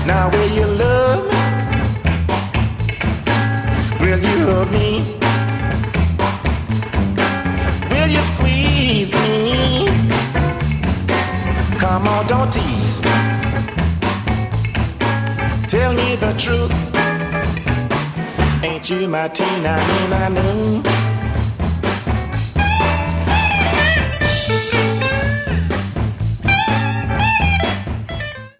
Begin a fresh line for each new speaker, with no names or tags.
Now will you love me? Will you hug me? Will you squeeze me? Come on, don't tease. Tell me the truth. Ain't you my Tina, Nina, no?